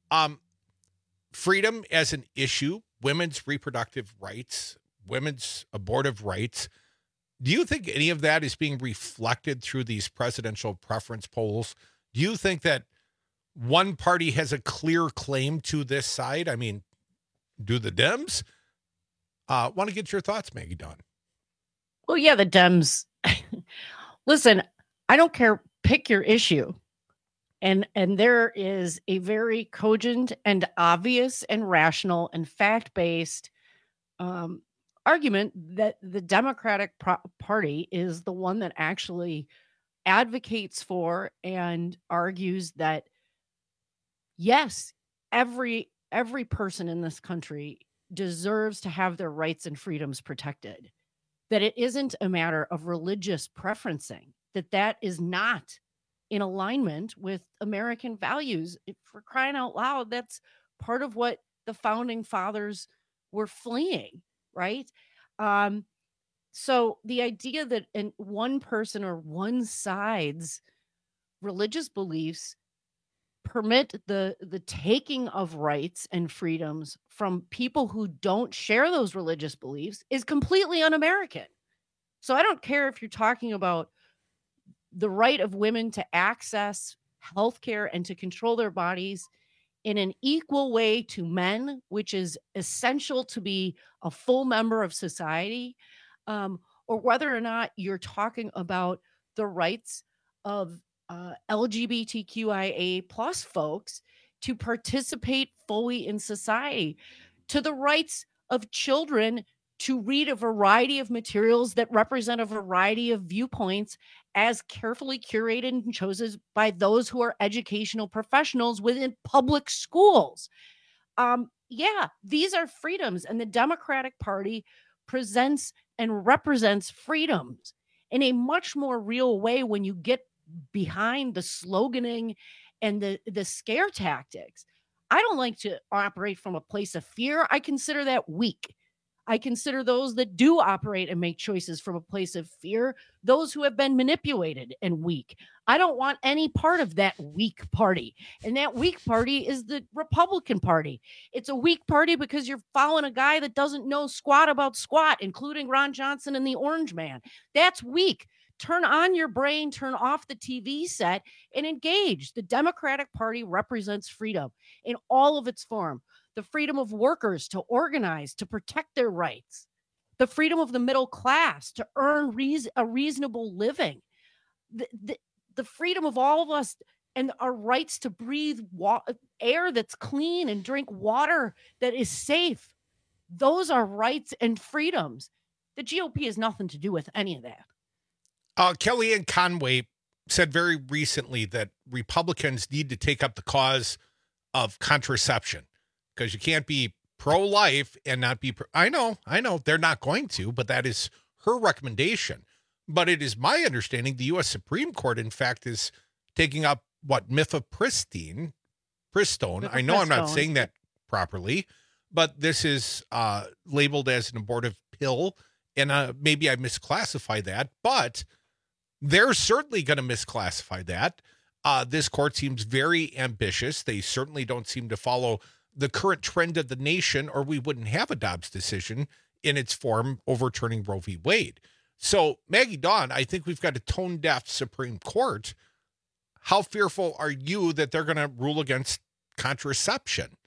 freedom as an issue, women's reproductive rights, women's abortive rights. Do you think any of that is being reflected through these presidential preference polls? Do you think that one party has a clear claim to this side? I mean, do the Dems? Want to get your thoughts, Maggie Dawn? Well, yeah, the Dems. Listen, I don't care. Pick your issue. And there is a very cogent and obvious and rational and fact-based argument that the Democratic Party is the one that actually advocates for and argues that, yes, every person in this country deserves to have their rights and freedoms protected, that it isn't a matter of religious preferencing, that is not in alignment with American values. For crying out loud, that's part of what the founding fathers were fleeing, right? So the idea that one person or one side's religious beliefs permit the taking of rights and freedoms from people who don't share those religious beliefs is completely un-American. So I don't care if you're talking about the right of women to access healthcare and to control their bodies in an equal way to men, which is essential to be a full member of society, or whether or not you're talking about the rights of LGBTQIA plus folks to participate fully in society, to the rights of children to read a variety of materials that represent a variety of viewpoints as carefully curated and chosen by those who are educational professionals within public schools. Yeah, these are freedoms, and the Democratic Party presents and represents freedoms in a much more real way when you get behind the sloganing and the scare tactics. I don't like to operate from a place of fear. I consider that weak. I consider those that do operate and make choices from a place of fear, those who have been manipulated and weak. I don't want any part of that weak party. And that weak party is the Republican Party. It's a weak party because you're following a guy that doesn't know squat about squat, including Ron Johnson and the Orange Man. That's weak. Turn on your brain, turn off the TV set, and engage. The Democratic Party represents freedom in all of its form. The freedom of workers to organize, to protect their rights. The freedom of the middle class to earn a reasonable living. The freedom of all of us and our rights to breathe air that's clean and drink water that is safe. Those are rights and freedoms. The GOP has nothing to do with any of that. Kellyanne Conway said very recently that Republicans need to take up the cause of contraception because you can't be pro-life and not be I know they're not going to, but that is her recommendation. But it is my understanding the U.S. Supreme Court, in fact, is taking up what mifepristone. I know I'm not saying that properly, but this is labeled as an abortive pill, and maybe I misclassified that, but they're certainly going to misclassify that. This court seems very ambitious. They certainly don't seem to follow the current trend of the nation, or we wouldn't have a Dobbs decision in its form overturning Roe v. Wade. So, Maggie Dawn, I think we've got a tone-deaf Supreme Court. How fearful are you that they're going to rule against contraception?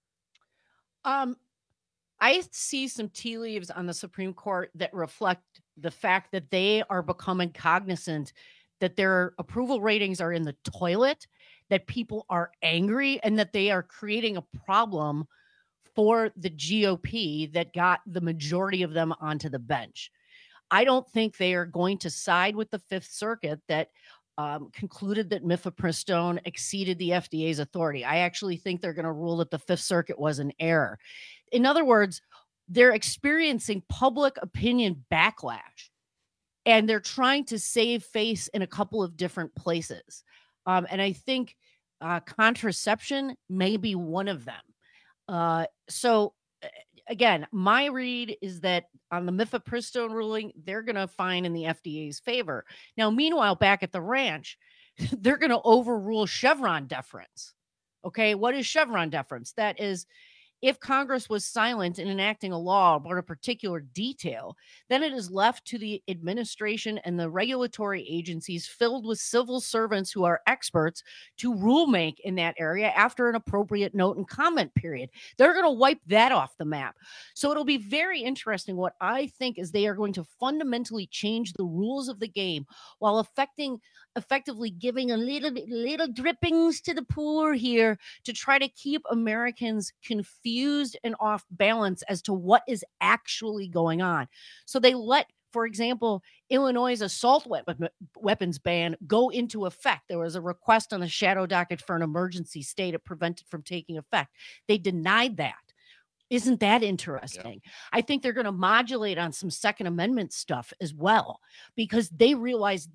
I see some tea leaves on the Supreme Court that reflect the fact that they are becoming cognizant that their approval ratings are in the toilet, that people are angry, and that they are creating a problem for the GOP that got the majority of them onto the bench. I don't think they are going to side with the Fifth Circuit that concluded that mifepristone exceeded the FDA's authority. I actually think they're going to rule that the Fifth Circuit was an error. In other words, they're experiencing public opinion backlash, and they're trying to save face in a couple of different places. And I think contraception may be one of them. So again, my read is that on the mifepristone ruling, they're going to find in the FDA's favor. Now, meanwhile, back at the ranch, they're going to overrule Chevron deference. Okay, what is Chevron deference? That is, if Congress was silent in enacting a law about a particular detail, then it is left to the administration and the regulatory agencies filled with civil servants who are experts to rule-make in that area after an appropriate note and comment period. They're going to wipe that off the map. So it'll be very interesting. What I think is they are going to fundamentally change the rules of the game while effectively giving a little drippings to the poor here to try to keep Americans confused and off balance as to what is actually going on. So they let, for example, Illinois' assault weapons ban go into effect. There was a request on the shadow docket for an emergency stay to prevent it from taking effect. They denied that. Isn't that interesting? Yeah. I think they're going to modulate on some Second Amendment stuff as well, because they realize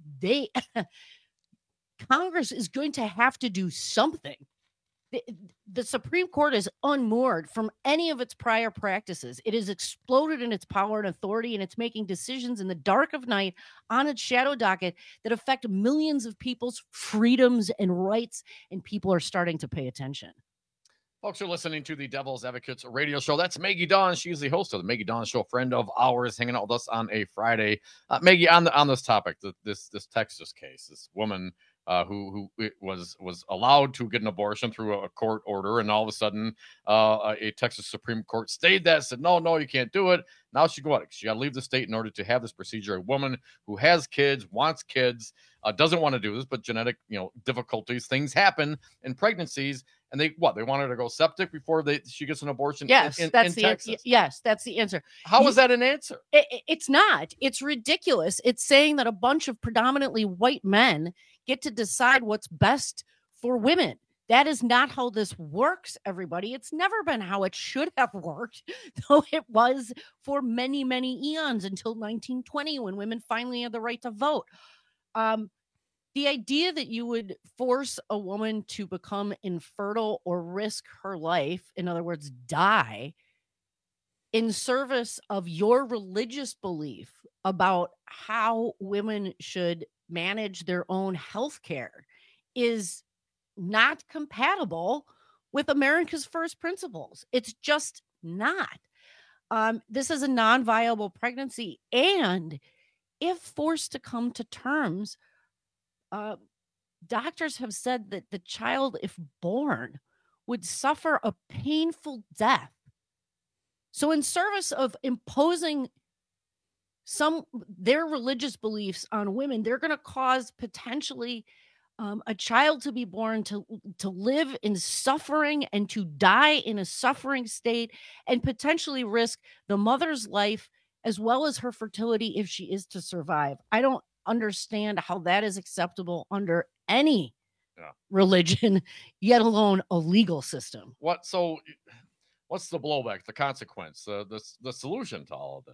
Congress is going to have to do something. The Supreme Court is unmoored from any of its prior practices. It has exploded in its power and authority, and it's making decisions in the dark of night on its shadow docket that affect millions of people's freedoms and rights, and people are starting to pay attention. Folks are listening to the Devil's Advocates radio show. That's Maggie Dawn. She's the host of the Maggie Dawn Show, friend of ours, hanging out with us on a Friday. Maggie, on this topic, this Texas case, this woman who was allowed to get an abortion through a court order, and all of a sudden a Texas Supreme Court stayed that, said, no, you can't do it. Now she got to leave the state in order to have this procedure. A woman who has kids, wants kids, doesn't want to do this, but genetic difficulties, things happen in pregnancies, and they want her to go septic before she gets an abortion. Yes, in that's the Texas. Yes, that's the answer. How is that an answer? It's not. It's ridiculous. It's saying that a bunch of predominantly white men get to decide what's best for women. That is not how this works, everybody. It's never been how it should have worked, though it was for many, many eons until 1920, when women finally had the right to vote. The idea that you would force a woman to become infertile or risk her life, in other words, die, in service of your religious belief about how women should manage their own health care is not compatible with America's first principles. It's just not. This is a non-viable pregnancy, and if forced to come to terms, doctors have said that the child, if born, would suffer a painful death. So in service of imposing their religious beliefs on women, they're going to cause potentially a child to be born to live in suffering and to die in a suffering state, and potentially risk the mother's life as well as her fertility if she is to survive. I don't understand how that is acceptable under any religion, yet alone a legal system. What's the blowback, the consequence, the solution to all of this?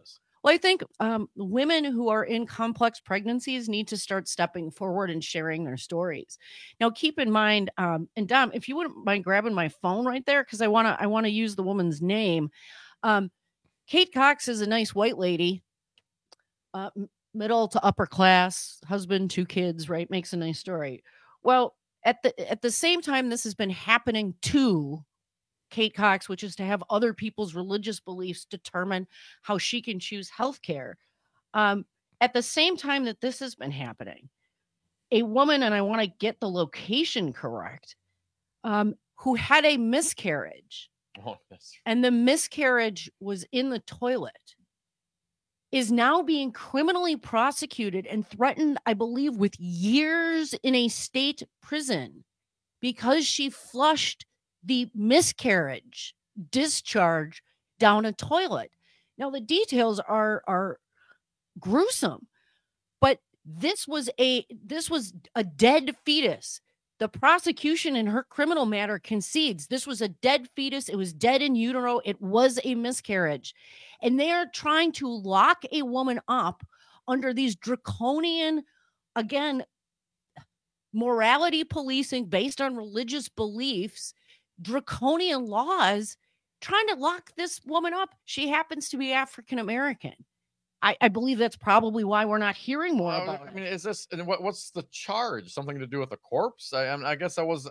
Well, I think women who are in complex pregnancies need to start stepping forward and sharing their stories. Now, keep in mind, and Dom, if you wouldn't mind grabbing my phone right there, because I want to use the woman's name. Kate Cox is a nice white lady, middle to upper class, husband, 2 kids, right? Makes a nice story. Well, at the same time, this has been happening to Kate Cox, which is to have other people's religious beliefs determine how she can choose healthcare. At the same time that this has been happening, a woman, and I want to get the location correct, who had a miscarriage, and the miscarriage was in the toilet, is now being criminally prosecuted and threatened, I believe, with years in a state prison because she flushed the miscarriage discharge down a toilet. Now, the details are gruesome, but this was a dead fetus. The prosecution in her criminal matter concedes this was a dead fetus. It was dead in utero. It was a miscarriage. And they are trying to lock a woman up under these draconian, again, morality policing based on religious beliefs, draconian laws, trying to lock this woman up. She happens to be African American. I believe that's probably why we're not hearing more about it. I mean, is this, and what's the charge? Something to do with the corpse? I guess I was.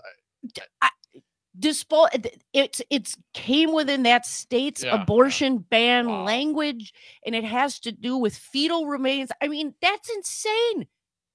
It came within that state's abortion ban language, and it has to do with fetal remains. I mean, that's insane.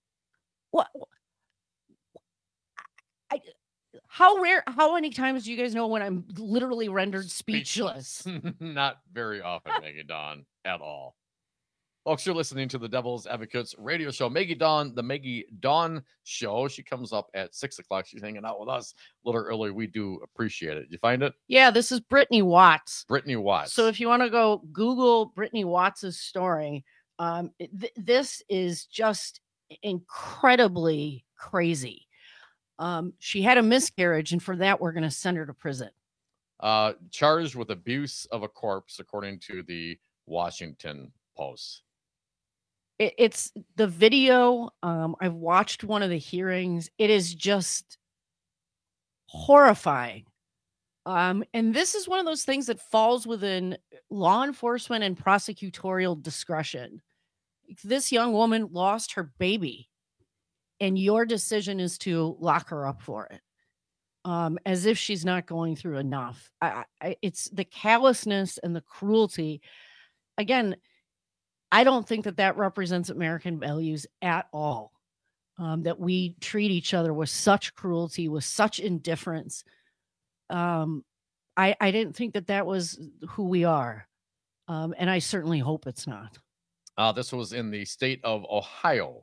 How many times do you guys know when I'm literally rendered speechless? Not very often, Maggie Dawn, at all. Folks, you're listening to the Devil's Advocates radio show. Maggie Dawn, the Maggie Dawn Show. She comes up at 6 o'clock. She's hanging out with us a little early. We do appreciate it. You find it? Yeah, this is Brittany Watts. Brittany Watts. So if you want to go Google Brittany Watts' story, this is just incredibly crazy. She had a miscarriage, and for that, we're going to send her to prison. Charged with abuse of a corpse, according to the Washington Post. It's the video. I've watched one of the hearings. It is just horrifying. And this is one of those things that falls within law enforcement and prosecutorial discretion. This young woman lost her baby, and your decision is to lock her up for it. As if she's not going through enough. It's the callousness and the cruelty. Again, I don't think that represents American values at all. That we treat each other with such cruelty, with such indifference. I didn't think that was who we are. And I certainly hope it's not. This was in the state of Ohio.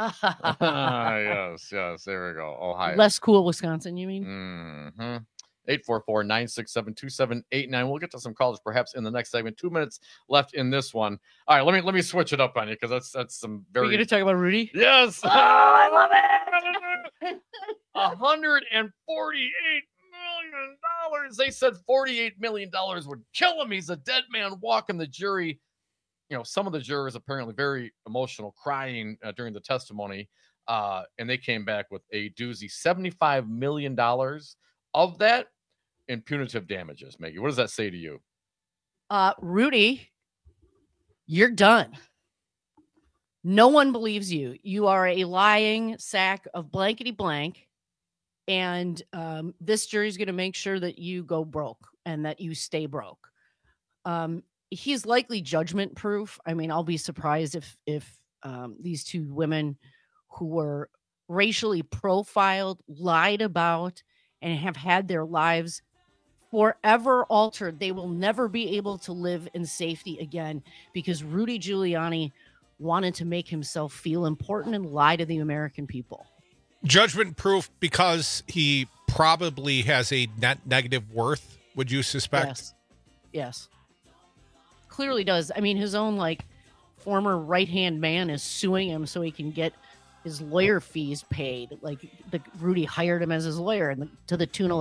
Yes, there we go. Ohio. Less cool Wisconsin, you mean? Mm-hmm. 844-967-2789. We'll get to some callers perhaps in the next segment. 2 minutes left in this one. All right, let me switch it up on you because that's some very. Are you going to talk about Rudy? Yes. Oh, I love it. $148 million. They said $48 million would kill him. He's a dead man walking. The jury, some of the jurors apparently very emotional, crying during the testimony, and they came back with a doozy. $75 million of that in punitive damages. Maggie, what does that say to you? Rudy, you're done. No one believes you. You are a lying sack of blankety blank. And this jury is going to make sure that you go broke and that you stay broke. He's likely judgment proof. I mean, I'll be surprised if these two women who were racially profiled, lied about, and have had their lives forever altered. They will never be able to live in safety again because Rudy Giuliani wanted to make himself feel important and lie to the American people. Judgment proof because he probably has a net negative worth, would you suspect? Yes. Clearly does. I mean, his own former right-hand man is suing him so he can get his lawyer fees paid. Rudy hired him as his lawyer and to the tune of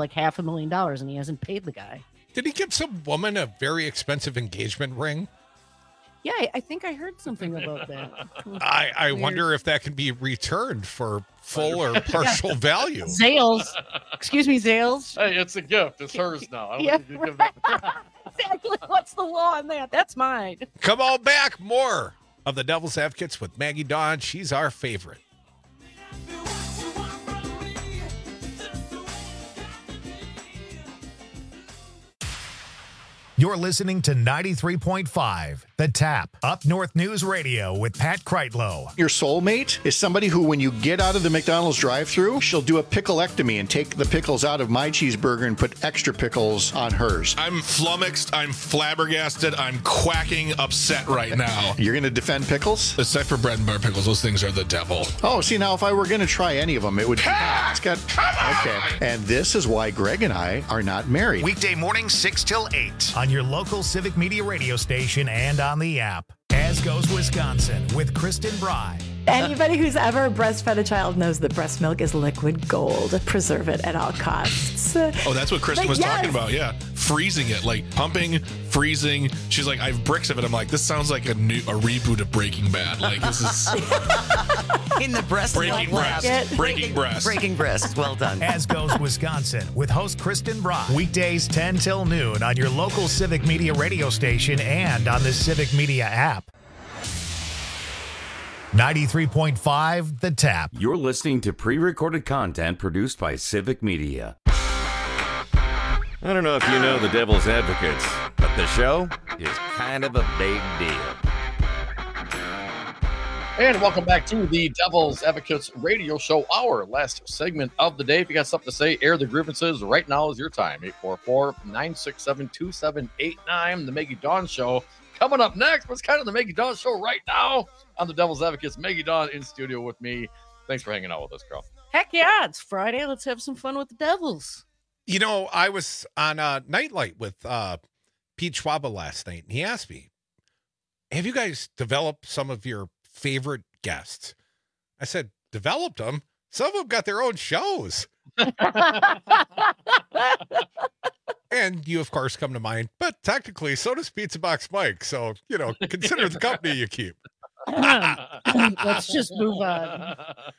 $500,000, and he hasn't paid the guy. Did he give some woman a very expensive engagement ring? Yeah, I think I heard something about that. I wonder if that can be returned for full or partial value. Zales. Excuse me, Zales. Hey, it's a gift. It's hers now. I don't Yeah, think you can give it. Exactly. What's the law on that? That's mine. Come on back. More of the Devil's Advocates with Maggie Dawn. She's our favorite. You're listening to 93.5, The Tap, Up North News Radio with Pat Kreitlow. Your soulmate is somebody who, when you get out of the McDonald's drive-thru, she'll do a pickleectomy and take the pickles out of my cheeseburger and put extra pickles on hers. I'm flummoxed. I'm flabbergasted. I'm quacking upset right now. You're going to defend pickles? Except for bread and butter pickles. Those things are the devil. Oh, see, now if I were going to try any of them, it would... It's got... Okay. And this is why Greg and I are not married. Weekday morning, 6 till 8 on your local Civic Media radio station and on the app. As Goes Wisconsin with Kristen Bry. Anybody who's ever breastfed a child knows that breast milk is liquid gold. Preserve it at all costs. Oh, that's what Kristen was talking about. Yeah. Freezing it, like pumping, freezing. She's like, I have bricks of it. I'm like, this sounds like a reboot of Breaking Bad. Like, this is in the breast breaking breast. Breaking breast. Breaking breast. Well done. As Goes Wisconsin with host Kristen Bry. Weekdays 10 till noon on your local Civic Media radio station and on the Civic Media app. 93.5 The Tap. You're listening to pre-recorded content produced by Civic Media. I don't know if you know the Devil's Advocates, but the show is kind of a big deal. And welcome back to the Devil's Advocates radio show, our last segment of the day. If you got something to say, air the grievances. Right now is your time. 844-967-2789, the Maggie Dawn Show. Coming up next, what's kind of the Maggie Dawn Show right now on the Devil's Advocates. Maggie Dawn in studio with me. Thanks for hanging out with us, girl. Heck yeah, it's Friday. Let's have some fun with the Devils. You know, I was on Nightlight with Pete Schwaba last night, and he asked me, have you guys developed some of your favorite guests? I said, developed them? Some of them got their own shows. And you, of course, come to mind. But technically, so does Pizza Box Mike. So, you know, consider the company you keep. Let's just move on.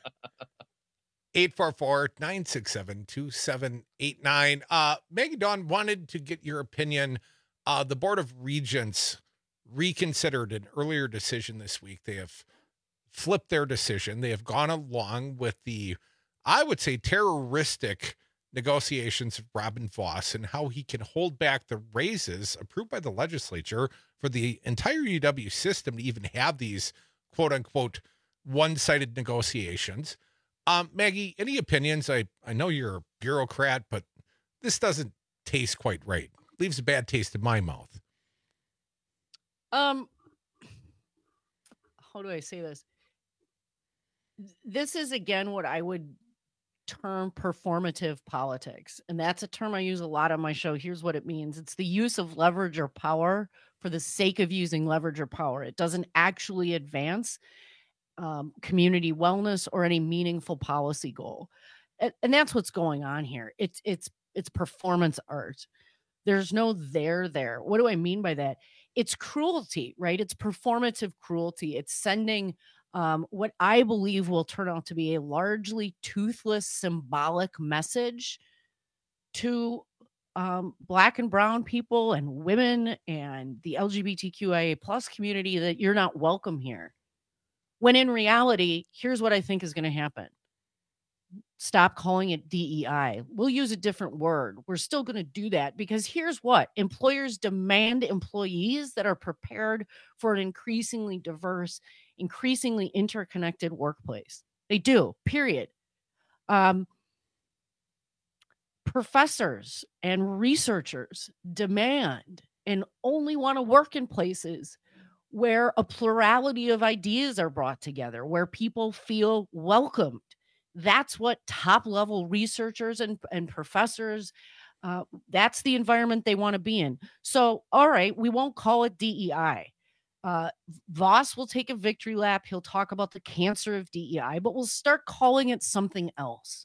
844-967-2789. Maggie Dawn wanted to get your opinion. The Board of Regents reconsidered an earlier decision this week. They have flipped their decision. They have gone along with the, I would say, terroristic negotiations of Robin Vos and how he can hold back the raises approved by the legislature for the entire UW system to even have these quote unquote one-sided negotiations. Maggie, any opinions? I know you're a bureaucrat, but this doesn't taste quite right. Leaves a bad taste in my mouth. How do I say this? This is again what I would term performative politics, and that's a term I use a lot on my show. Here's what it means. It's the use of leverage or power for the sake of using leverage or power. It doesn't actually advance community wellness or any meaningful policy goal. And that's what's going on here. It's performance art. There's no there. What do I mean by that? It's cruelty, right? It's performative cruelty. It's sending what I believe will turn out to be a largely toothless symbolic message to Black and brown people and women and the LGBTQIA plus community that you're not welcome here. When in reality, here's what I think is going to happen. Stop calling it DEI. We'll use a different word. We're still going to do that because here's what employers demand: employees that are prepared for an increasingly diverse, increasingly interconnected workplace. They do, period. Professors and researchers demand and only want to work in places where a plurality of ideas are brought together, where people feel welcomed. That's what top-level researchers and professors, that's the environment they want to be in. So, all right, we won't call it DEI. Vos will take a victory lap. He'll talk about the cancer of DEI, but we'll start calling it something else.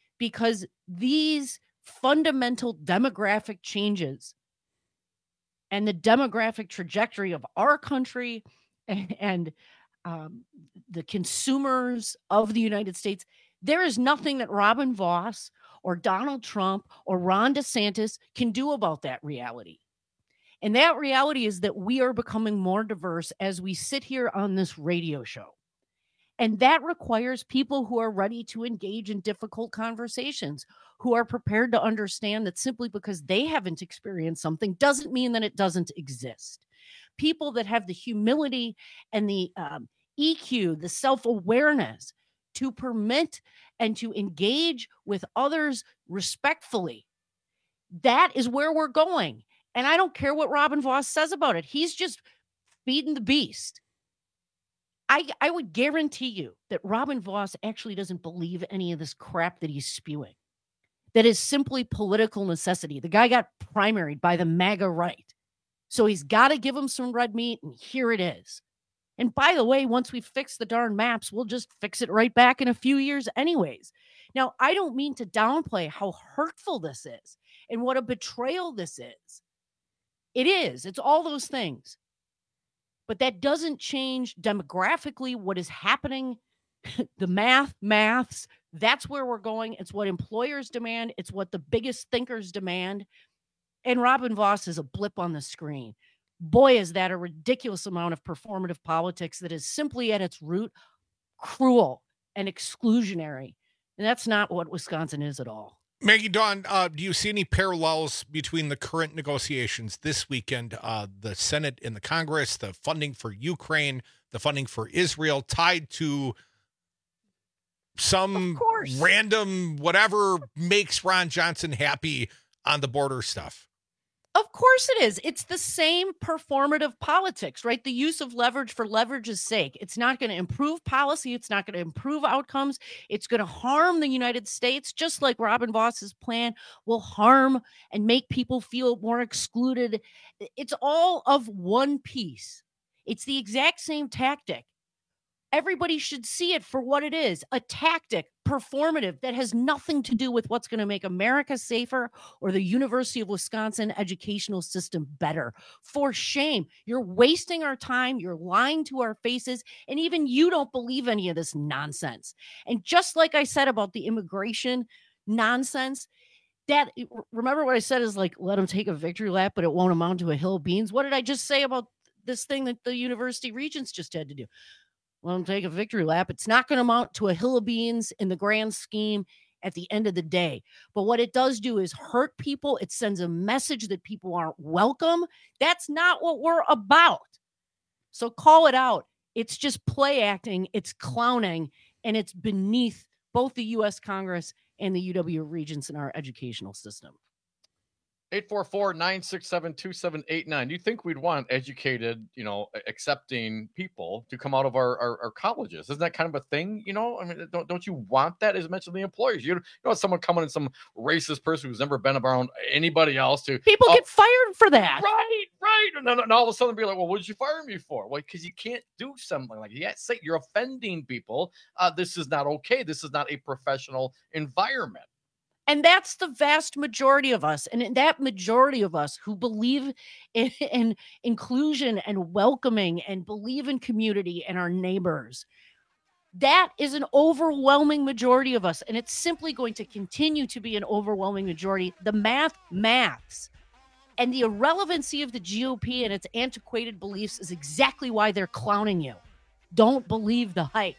Because these fundamental demographic changes and the demographic trajectory of our country and the consumers of the United States, there is nothing that Robin Vos or Donald Trump or Ron DeSantis can do about that reality. And that reality is that we are becoming more diverse as we sit here on this radio show. And that requires people who are ready to engage in difficult conversations, who are prepared to understand that simply because they haven't experienced something doesn't mean that it doesn't exist. People that have the humility and the EQ, the self-awareness to permit and to engage with others respectfully. That is where we're going. And I don't care what Robin Vos says about it. He's just feeding the beast. I would guarantee you that Robin Vos actually doesn't believe any of this crap that he's spewing. That is simply political necessity. The guy got primaried by the MAGA right. So he's got to give him some red meat, and here it is. And by the way, once we fix the darn maps, we'll just fix it right back in a few years anyways. Now, I don't mean to downplay how hurtful this is and what a betrayal this is. It is. It's all those things. But that doesn't change demographically what is happening. The maths, that's where we're going. It's what employers demand. It's what the biggest thinkers demand. And Robin Vos is a blip on the screen. Boy, is that a ridiculous amount of performative politics that is simply at its root cruel and exclusionary. And that's not what Wisconsin is at all. Maggie Dawn, do you see any parallels between the current negotiations this weekend, the Senate and the Congress, the funding for Ukraine, the funding for Israel, tied to some random whatever makes Ron Johnson happy on the border stuff? Of course it is. It's the same performative politics, right? The use of leverage for leverage's sake. It's not going to improve policy. It's not going to improve outcomes. It's going to harm the United States, just like Robin Vos's plan will harm and make people feel more excluded. It's all of one piece. It's the exact same tactic. Everybody should see it for what it is, a tactic, performative, that has nothing to do with what's going to make America safer or the University of Wisconsin educational system better. For shame. You're wasting our time. You're lying to our faces. And even you don't believe any of this nonsense. And just like I said about the immigration nonsense, that, remember what I said is like, let them take a victory lap, but it won't amount to a hill of beans. What did I just say about this thing that the university regents just had to do? Let them take a victory lap. It's not going to amount to a hill of beans in the grand scheme at the end of the day. But what it does do is hurt people. It sends a message that people aren't welcome. That's not what we're about. So call it out. It's just play acting. It's clowning. And it's beneath both the U.S. Congress and the UW Regents in our educational system. 844-967-2789. Do you think we'd want educated, accepting people to come out of our colleges? Isn't that kind of a thing? I mean, don't you want that as much as the employers? You want someone coming in, some racist person who's never been around anybody else to people get fired for that. Right. And all of a sudden be like, well, what did you fire me for? Well, because you can't do something like that. Say you're offending people. This is not okay. This is not a professional environment. And that's the vast majority of us. And that majority of us who believe in inclusion and welcoming and believe in community and our neighbors, that is an overwhelming majority of us. And it's simply going to continue to be an overwhelming majority. The maths. And the irrelevancy of the GOP and its antiquated beliefs is exactly why they're clowning you. Don't believe the hype.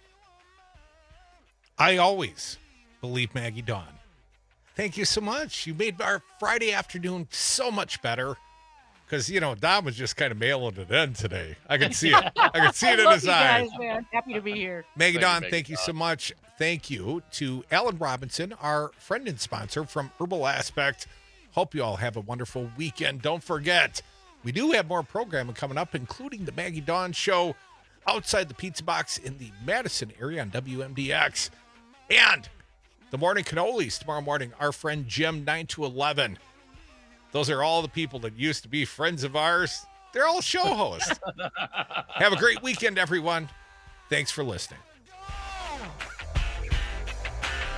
I always believe Maggie Dawn. Thank you so much. You made our Friday afternoon so much better because, Don was just kind of mailing it in today. I could see it. I could see it in his eyes. Guys, man. Happy to be here. Maggie Dawn, thank you so much. Thank you to Alan Robinson, our friend and sponsor from Herbal Aspect. Hope you all have a wonderful weekend. Don't forget, we do have more programming coming up, including the Maggie Dawn Show outside the Pizza Box in the Madison area on WMDX. And the Morning Cannolis tomorrow morning, our friend Jim, 9 to 11. Those are all the people that used to be friends of ours. They're all show hosts. Have a great weekend, everyone. Thanks for listening.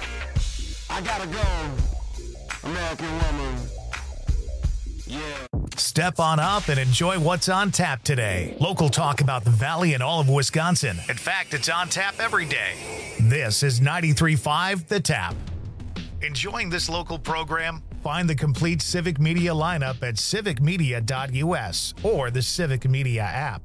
I gotta go. American woman. Yeah. Step on up and enjoy what's on tap today. Local talk about the Valley and all of Wisconsin. In fact, it's on tap every day. This is 93.5 The Tap. Enjoying this local program? Find the complete Civic Media lineup at civicmedia.us or the Civic Media app.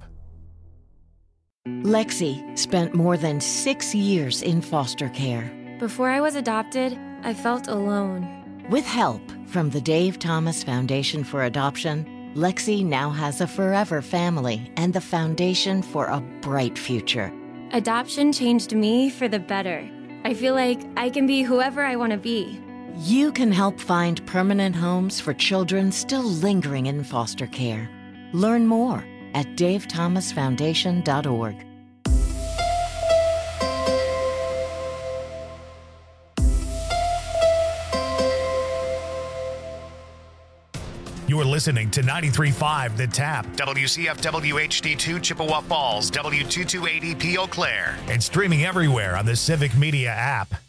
Lexi spent more than 6 years in foster care. Before I was adopted, I felt alone. With help from the Dave Thomas Foundation for Adoption, Lexi now has a forever family and the foundation for a bright future. Adoption changed me for the better. I feel like I can be whoever I want to be. You can help find permanent homes for children still lingering in foster care. Learn more at davethomasfoundation.org. You're listening to 93.5 The Tap, WCFW HD2 Chippewa Falls, W228EP Eau Claire, and streaming everywhere on the Civic Media app.